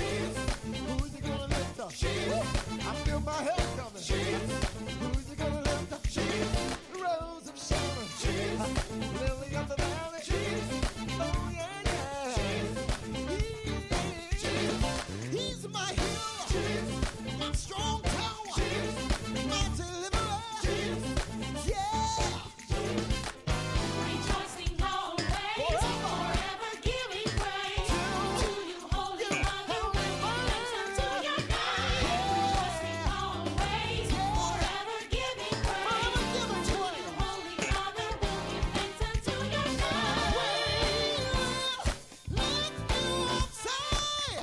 Who's it gonna lift up? I feel my help coming. Who's it gonna lift up? The rose of Sharon, lily of the valley. Oh yeah, yeah. He's my hero, my strong tower, my deliverer. Yeah. Rejoicing always, forever giving praise to you, Holy Mother, and to your name. Rejoicing always, forever giving praise to you, Holy Mother, and to your name. Lift you up, say.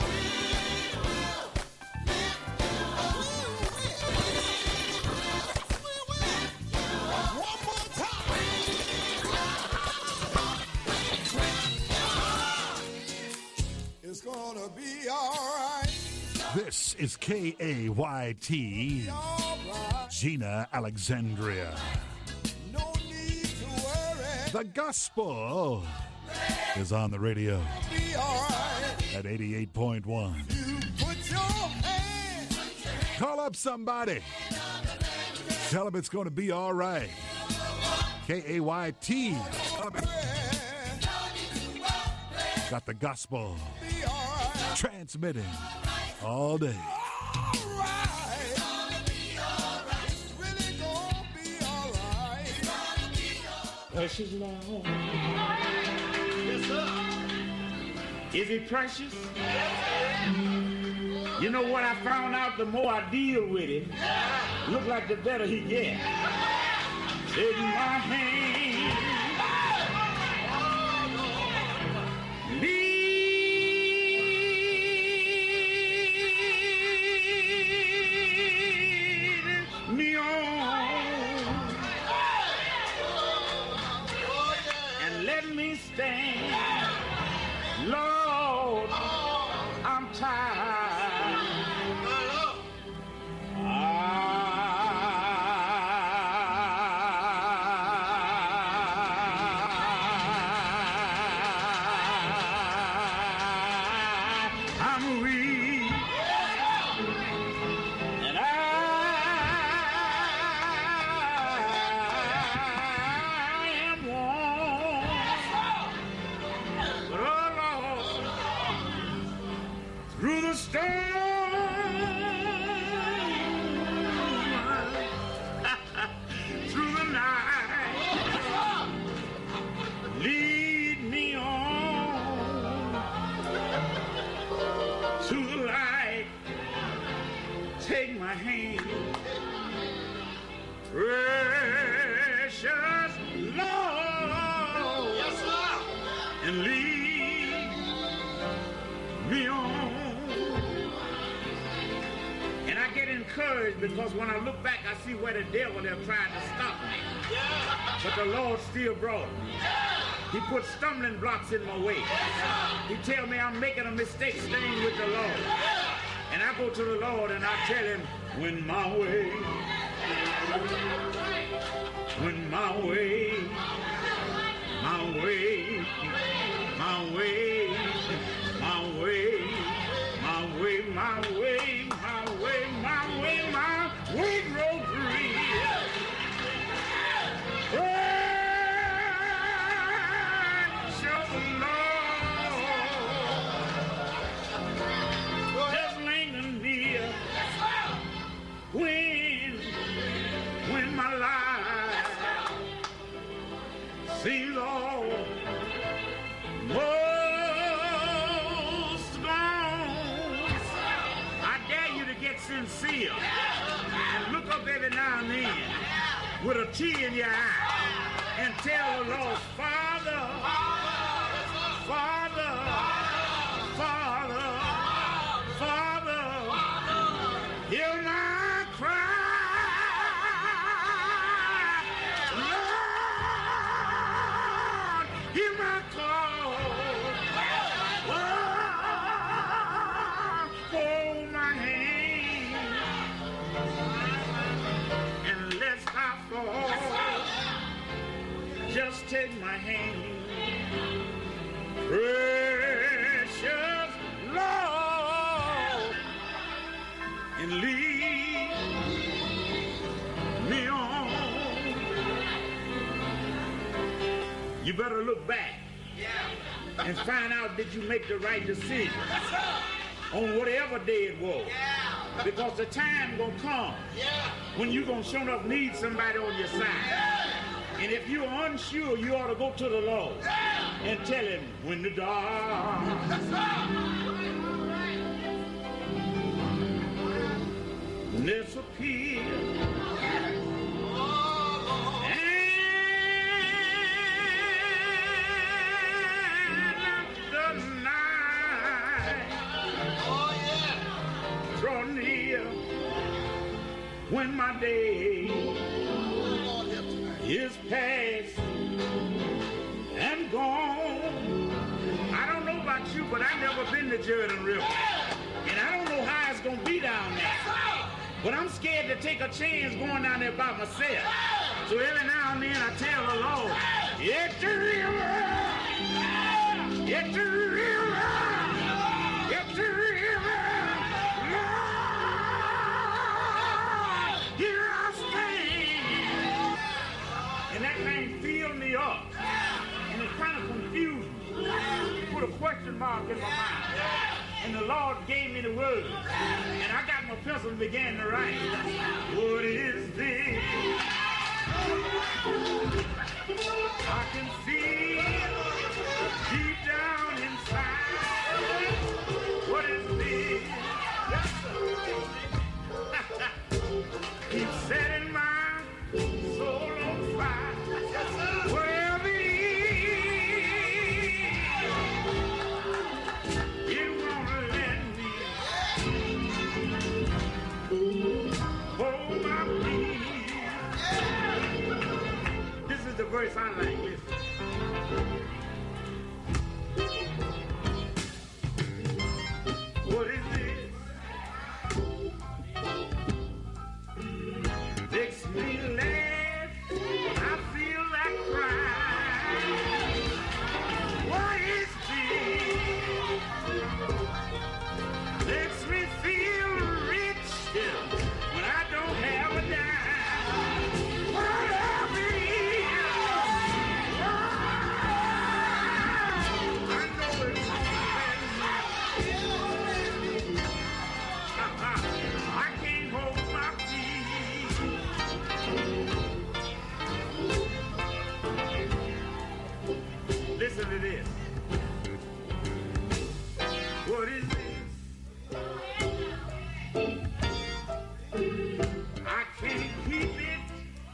One more time. It's gonna be alright. This is KAYT, Alright. Gina Alexandria. No need to worry. The gospel is on the radio Be alright. at 88.1. You put your hand. Call up somebody. Tell them it's going to be all right. KAYT. Got the gospel Be alright. transmitting all day. Alright. It's really gonna be alright. Precious Lord. Yes, sir. Is he precious? You know what I found out? The more I deal with him, look like the better he gets. Take my hand, lead me on, and let me stand. Lord, I'm tired. I'm weak, and I am worn. But oh Lord, through the storm, through the night, lead me on to the light. Take my hand, precious Lord, and lead me on. And I get encouraged because when I look back, I see where the devil have tried to stop me. But the Lord still brought me. He put stumbling blocks in my way. He tell me I'm making a mistake staying with the Lord. And I go to the Lord and I tell him, when my way, when my way, my way, my way, my way, my way, my way, my way, my way, my way, road free. Precious Lord, just linger near when my life seems almost gone. I dare you to get sincere and look up every now and then with a tear in your eye and tell the Lord, Father, Father, Father, Father, hear my cry. Lord, hear my call. Hold my hand and let's not fall. Just take my hand, precious Lord, and lead me on. You better look back and find out did you make the right decision on whatever day it was. Because the time gonna come when you gonna sure enough need somebody on your side. And if you're unsure, you ought to go to the Lord and tell him when the darkness appears and the night draw near, when my day is past and gone. I don't know about you, but I've never been to Jordan River. And I don't know how it's going to be down there. But I'm scared to take a chance going down there by myself. So every now and then I tell the Lord, it's the river, it's the river, it's the river. Lord, here I stand. And that thing filled me up. And it kind of confused me. Put a question mark in my mind. And the Lord gave me the words. And I got my pencil and began to write. What is this? I can feel deep down inside. What is this? Keep setting my soul on fire. Wherever it is, it won't let me hold my peace. This is the verse I like. Listen. What is this? Makes me laugh when I feel like crying. What is this? Makes me feel rich when I don't have a dime. Whatever it is, I know it's I can't hold my peace. Listen to this. What is this? I can't keep it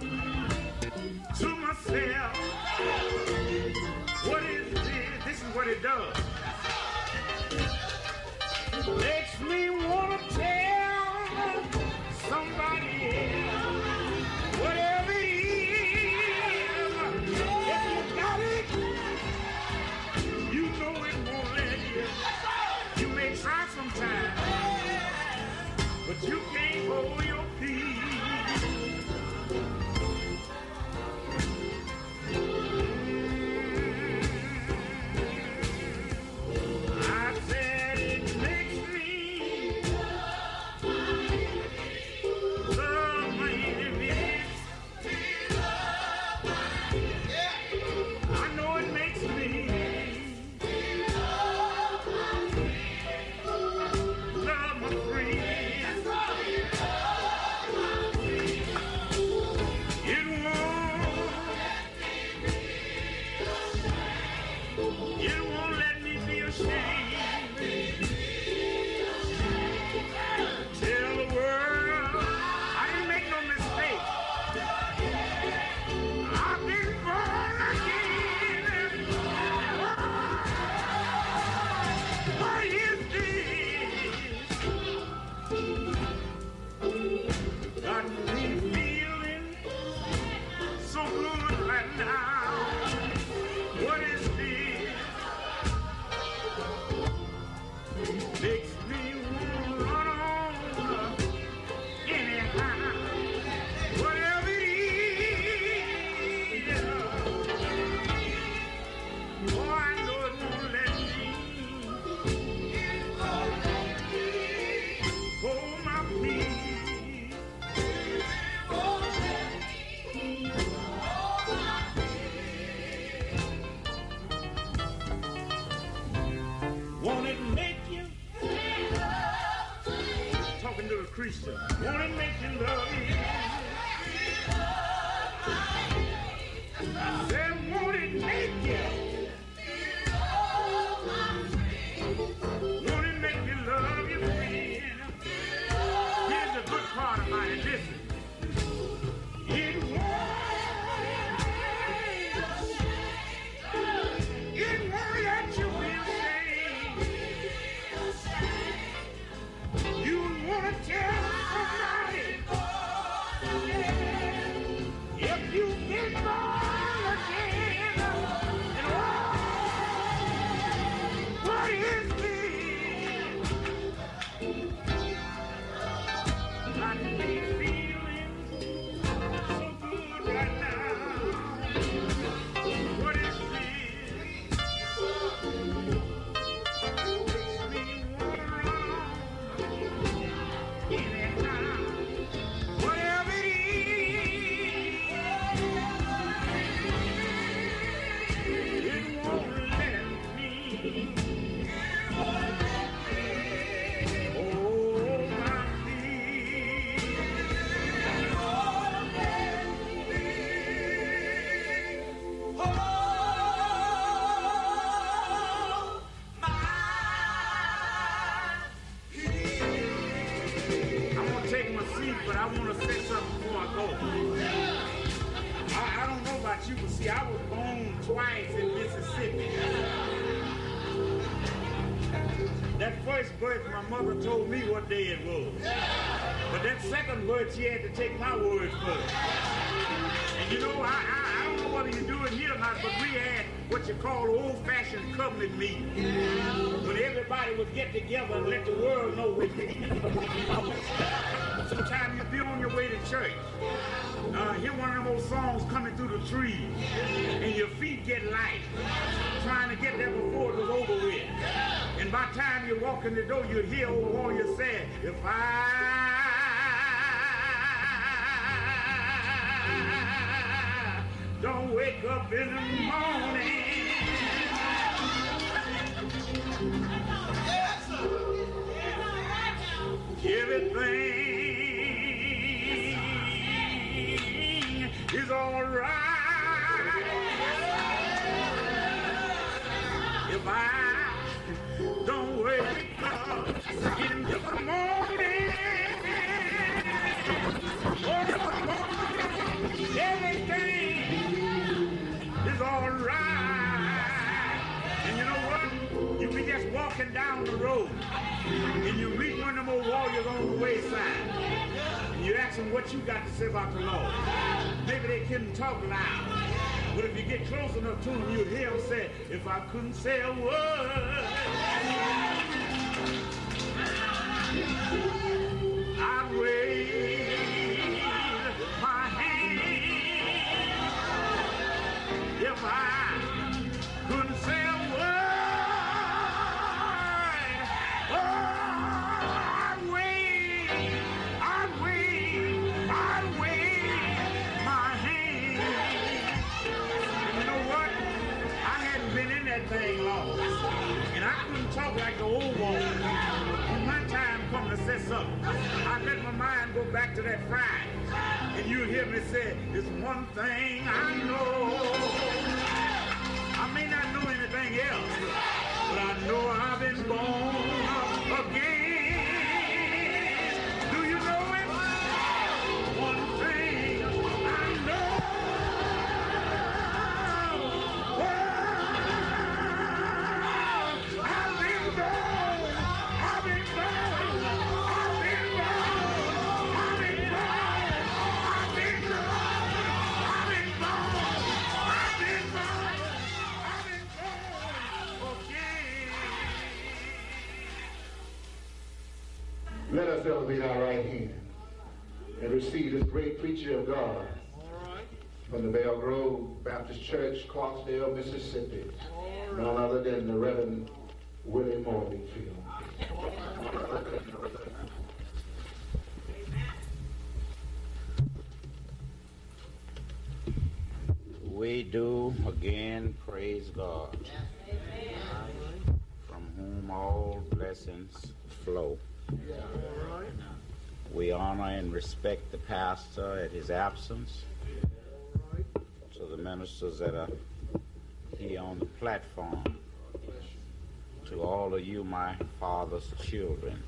to myself. What is this? This is what it does. Makes me want to tell somebody else. Whatever it is, if you got it, you know it won't let you. You may try sometimes, but you can't hold your peace. I said it makes me love my enemies. I know it makes me love my friends. Christian. Want to make you love you. Say, won't it make you? Won't it make you love your friend? Here's the good part about it. Listen. It won't let you feel shame. You want to tell somebody if you've been born again. And what is this? Got me feeling so good right now. What is this? Makes me wanna run anytime. Whatever it is, it won't let me. Oh, my feet. I'm gonna take my seat, but I want to say something before I go. I don't know about you, but see, I was born twice in Mississippi. That first birth, my mother told me what day it was. But that second birth, she had to take my word for it. And you know, I don't know whether you do it here or not, but we had what you call old-fashioned covenant meeting. When everybody would get together and let the world know what they Sometimes you'd be on your way to church. Hear one of them old songs coming through the trees, and your feet get light, trying to get there before it was over with. And by the time you walk in the door, you'd hear old warrior say, if I don't wake up in the morning, everything is all right. If I don't wake up in the morning, everything is all right. And you know what? You be just walking down the road, and you meet one of them old warriors on the wayside, and you ask them what you got to say about the Lord. Maybe they couldn't talk loud, but if you get close enough to them, you'd hear them say, if I couldn't say a word, I'd wave my hand. If I couldn't say a word, I'd wave my hand. And you know what? I hadn't been in that thing long, and I couldn't talk like the old one. When my time come to say something, I let my mind go back to that Friday, and you hear me say, it's one thing I know. I may not know anything else, but I know I've been born again. Do you know it? One thing I know. I've been born. I've been born. I've been born. I've been born. I've been born. I've been born. I've been born. I've been born again. Let us elevate our right hand and receive this great preacher of God from the Bell Grove Baptist Church, Clarksdale, Mississippi, none other than the Reverend Willie Morleyfield. We do again praise God, from whom all blessings flow. We honor and respect the pastor at his absence. To the ministers that are here on the platform. To all of you, my father's children.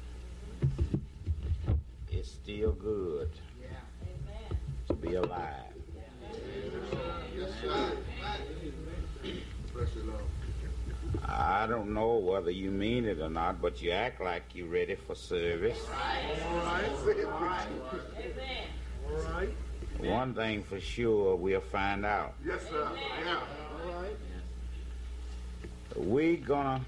It's still good to be alive. I don't know whether you mean it or not, but you act like you're ready for service. All right. One thing for sure, we'll find out. Yes, sir. Yeah. All right. We're gonna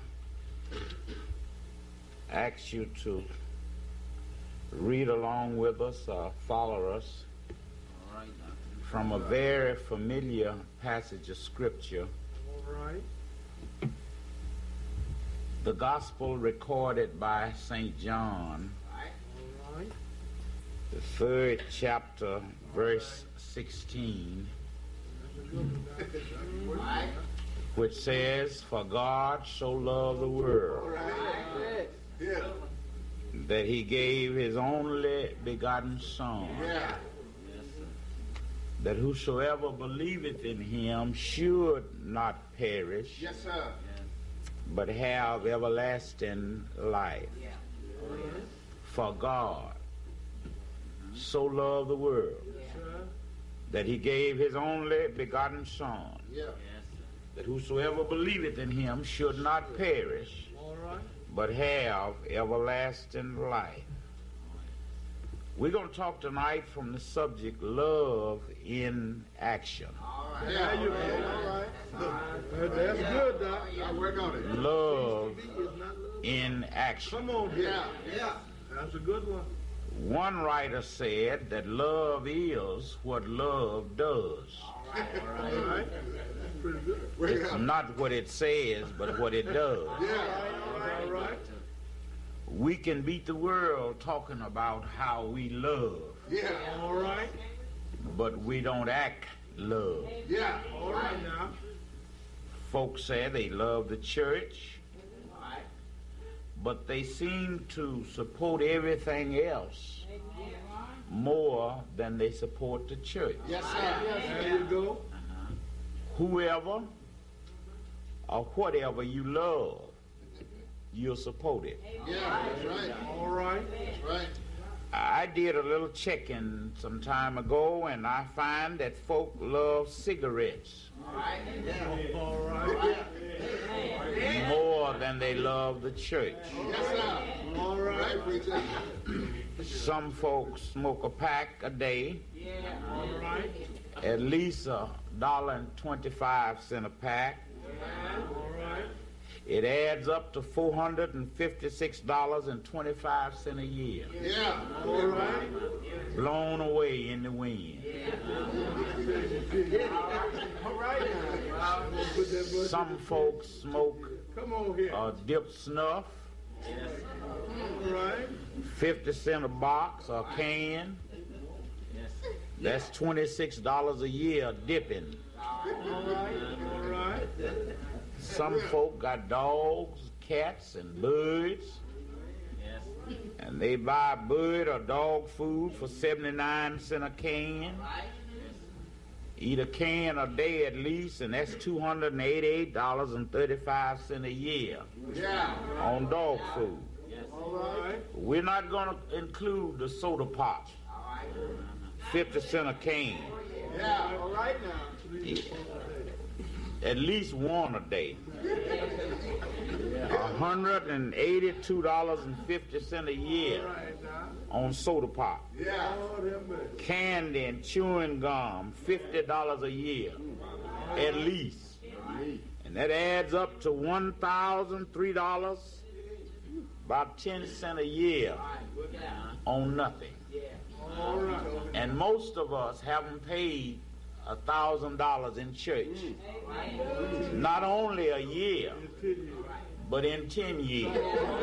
ask you to read along with us or follow us from a very familiar passage of scripture. All right. The gospel recorded by St. John, All right. the 3rd chapter, verse 16, which says, "For God so loved the world Yeah. that he gave his only begotten Son, Yeah. that whosoever believeth in him should not perish, Yes, sir. but have everlasting life. For God so loved the world Sir. that he gave his only begotten Son, Yeah. that whosoever believeth in him should not perish, All right. but have everlasting life." We're going to talk tonight from the subject, love in action. There you go. All right. That's good, Doc. I work on it. Love in action. Come on, yeah. Yeah. That's a good one. One writer said that love is what love does. All right. That's pretty good. It's not what it says, but what it does. Yeah. All right. We can beat the world talking about how we love, Yeah. All right. but we don't act love. Yeah. All right now. Folks say they love the church, but they seem to support everything else more than they support the church. Yes, sir. There you go. Whoever or whatever you love, you'll support it. Yeah. That's right. All right. That's right. I did a little checking some time ago, and I find that folk love cigarettes All right. more than they love the church. Yes, sir. All right. Some folks smoke a pack a day, All right. at least $1.25 a pack. All right. It adds up to $456.25 a year, Yeah. All right. blown away in the wind. All right now. Put that button. Some folks smoke Come on here. dip snuff, All right. 50 cents a box or can. That's $26 a year dipping. All right. All right. Some folk got dogs, cats, and birds. And they buy bird or dog food for 79 cents a can. Eat a can a day at least, and that's $288.35 a year Yeah. on dog food. All right. We're not going to include the soda pop, 50 cents a can. Yeah. All right now. At least one a day. $182.50 a year All right now. on soda pop. Yeah. Lord have mercy. Candy and chewing gum, $50 a year, at least. And that adds up to $1,003, about 10 cents a year on nothing. All right. And most of us haven't paid $1,000 in church. Not only a year, but in 10 years.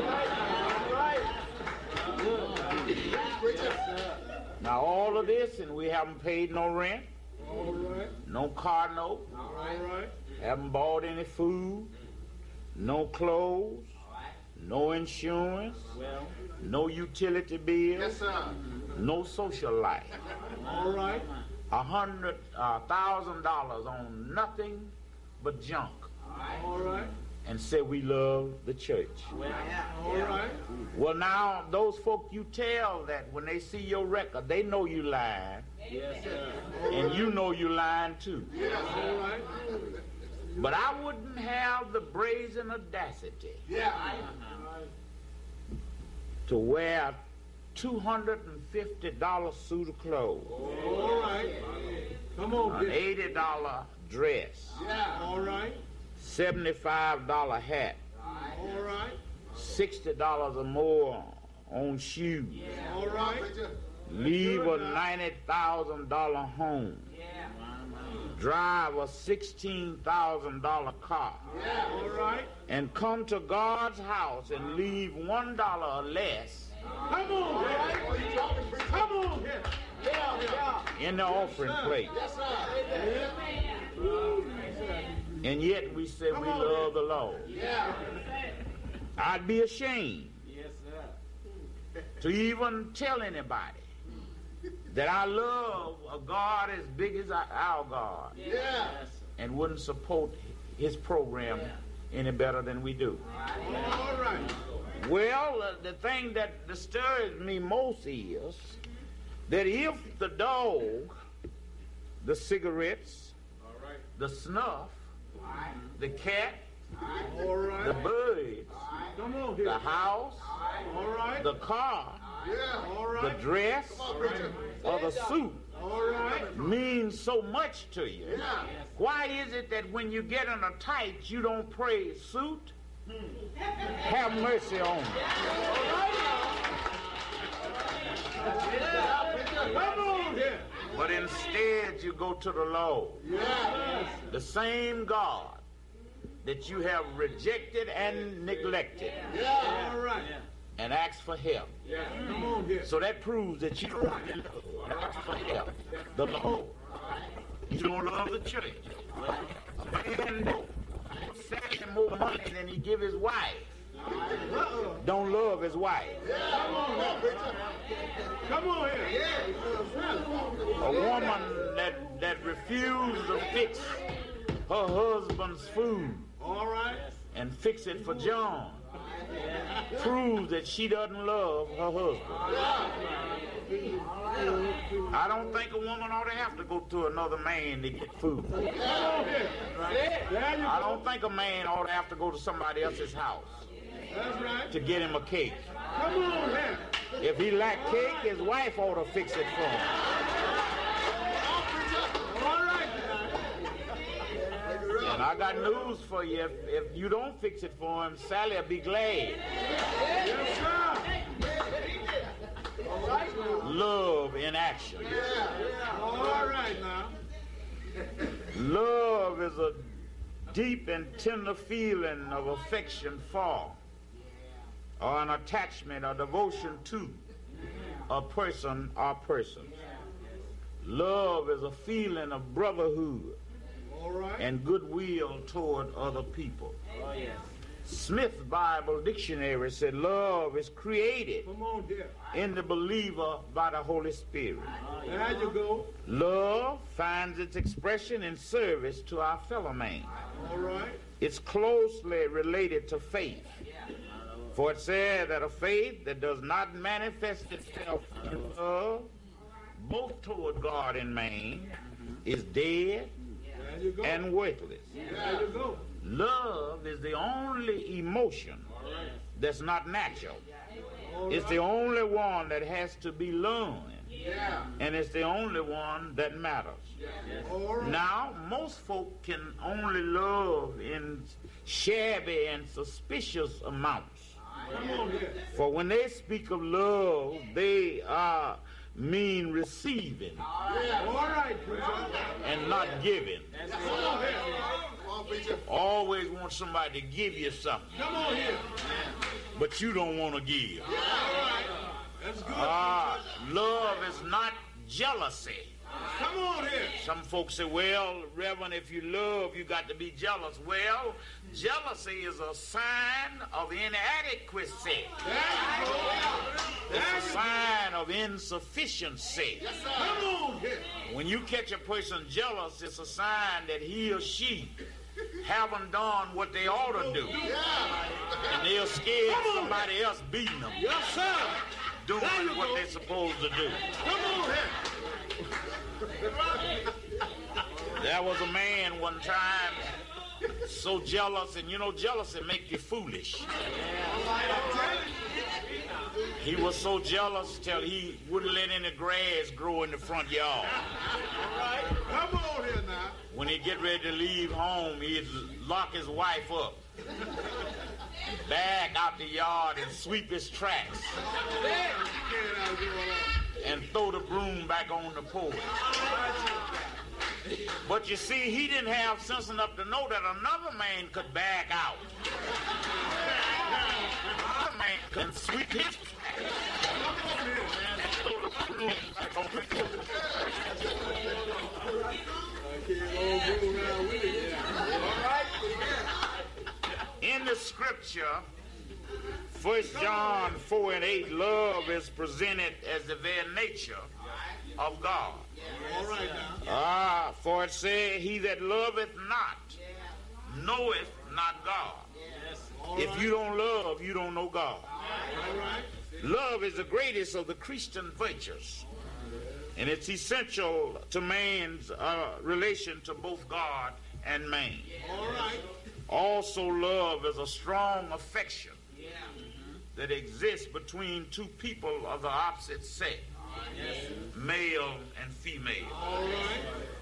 Now all of this, and we haven't paid no rent, All right. no car note, All right. haven't bought any food, no clothes, no insurance, no utility bills, Yes, sir. no social life. All right. $100,000 on nothing but junk, All right. and say we love the church. All right. Well, now those folk you tell that when they see your record, they know you lying, Yes, sir. and you know you lying too. All right. But I wouldn't have the brazen audacity to wear a $250 suit of clothes, All right. Come on, an Bishop. $80 dress, All right. $75 hat, All right. $60 or more on shoes, All right. leave a $90,000 home, drive a $16,000 car, All right. and come to God's house and leave $1 or less Come on, Bishop. Come on here. in the offering plate. And yet we say we love the Lord. I'd be ashamed to even tell anybody that I love a God as big as our God and wouldn't support his program any better than we do. All right. Well, the thing that disturbs me most is that if the dog, the cigarettes, the snuff, the cat, All right. the birds, Come on the here. house, All right. the car, All the right. dress, or the suit All right. means so much to you. Why is it that when you get in a tight, you don't pray suit? Have mercy on me. Come on here. But instead you go to the Lord, the same God that you have rejected and neglected, All right. and ask for help. Come on here. So that proves that you don't ask for help. The Lord. You don't love the church. A man send more money than he give his wife. Don't love his wife. Come on here. A woman that refused to fix her husband's food All right. and fix it for John proves that she doesn't love her husband. I don't think a woman ought to have to go to another man to get food. Come on here. There you I go. don't think a man ought to have to go to somebody else's house That's right. to get him a cake. Come on here. If he lack cake, his wife ought to fix it for him. All right. And I got news for you. If you don't fix it for him, Sally will be glad. Yes, sir. Love in action. All right now. Love is a deep and tender feeling of affection for, or an attachment or devotion to a person or persons. Love is a feeling of brotherhood All right. and goodwill toward other people. Smith's Bible Dictionary said love is created Come on here. in the believer by the Holy Spirit. There you go. Love finds its expression in service to our fellow man. All right. It's closely related to faith. For it says that a faith that does not manifest itself in love, both toward God and man, is dead There you go. and worthless. There you go. Love is the only emotion that's not natural. All It's right. the only one that has to be learned. Yeah. And it's the only one that matters. All right. Now, most folk can only love in shabby and suspicious amounts. Come on here. For when they speak of love, they mean receiving All right, preacher. and not giving. Come on here. Always want somebody to give you something, Come on here. but you don't want to give. All right. That's good. Love is not jealousy. Come on here. Some folks say, well, Reverend, if you love, you got to be jealous. Well, jealousy is a sign of inadequacy. It's a sign of insufficiency. Come on here. When you catch a person jealous, it's a sign that he or she haven't done what they ought to do. And they're scared of somebody else beating them, Yes, sir. doing what they're supposed to do. Come on here. There was a man one time so jealous, and you know jealousy make you foolish. He was so jealous till he wouldn't let any grass grow in the front yard. Come on here now. When he'd get ready to leave home, he'd lock his wife up, back out the yard and sweep his tracks, and throw the broom back on the porch. But you see, he didn't have sense enough to know that another man could back out. Another man could sweep his tracks. In the scripture, 1 John 4:8, love is presented as the very nature of God. All right now. For it said, he that loveth not knoweth not God. If you don't love, you don't know God. Love is the greatest of the Christian virtues, and it's essential to man's relation to both God and man. All right. Also, love is a strong affection that exists between two people of the opposite sex, male and female. All right.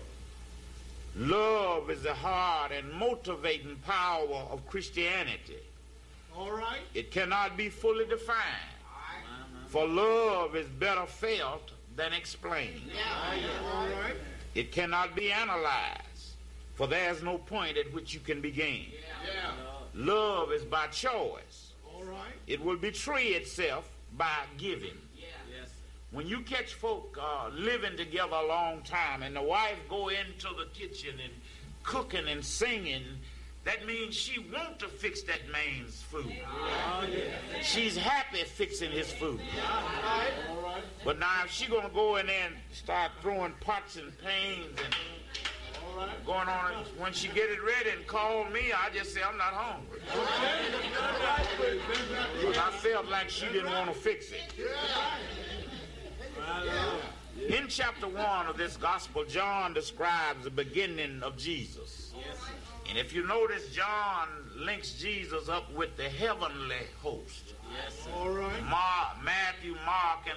Love is the heart and motivating power of Christianity. All right. It cannot be fully defined, for love is better felt than explained. All right. It cannot be analyzed, for there is no point at which you can begin. Yeah. Love is by choice. All right. It will betray itself by giving. When you catch folk living together a long time and the wife go into the kitchen and cooking and singing, that means she wants to fix that man's food. She's happy fixing his food. But now if she's going to go in there and start throwing pots and pans and going on, when she get it ready and call me, I just say, I'm not hungry. Because I felt like she didn't want to fix it. In chapter 1 of this gospel, John describes the beginning of Jesus. And if you notice, John links Jesus up with the heavenly host. All right. Matthew, Mark, and